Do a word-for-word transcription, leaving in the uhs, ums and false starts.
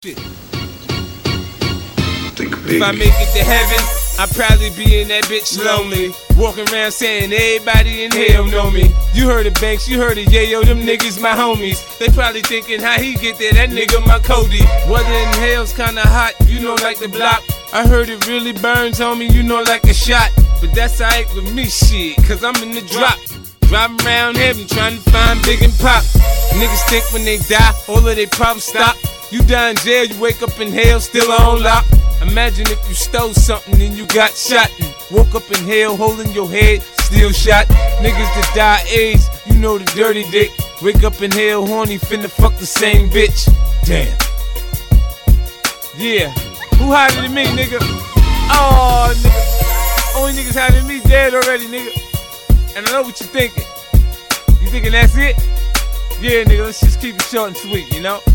Shit. If I make it to heaven, I'll probably be in that bitch lonely, walking around saying everybody in hell know me. You heard of Banks, you heard of Yayo, them niggas my homies. They probably thinking how he get there, that nigga my Cody. Weather in hell's kinda hot, you know, like the block. I heard it really burns, homie, you know, like a shot. But that's alright with me, shit, cause I'm in the drop. Driving around heaven trying to find Big and Pop. Niggas think when they die, all of their problems stop. You die in jail, you wake up in hell, still on lock. Imagine if you stole something and you got shot and woke up in hell holding your head, still shot. Niggas that die AIDS, you know the dirty dick. Wake up in hell horny, finna fuck the same bitch. Damn. Yeah. Who hotter than me, nigga? Oh, nigga. Only niggas hotter than me dead already, nigga. And I know what you're thinking. You thinking that's it? Yeah, nigga, let's just keep it short and sweet, you know?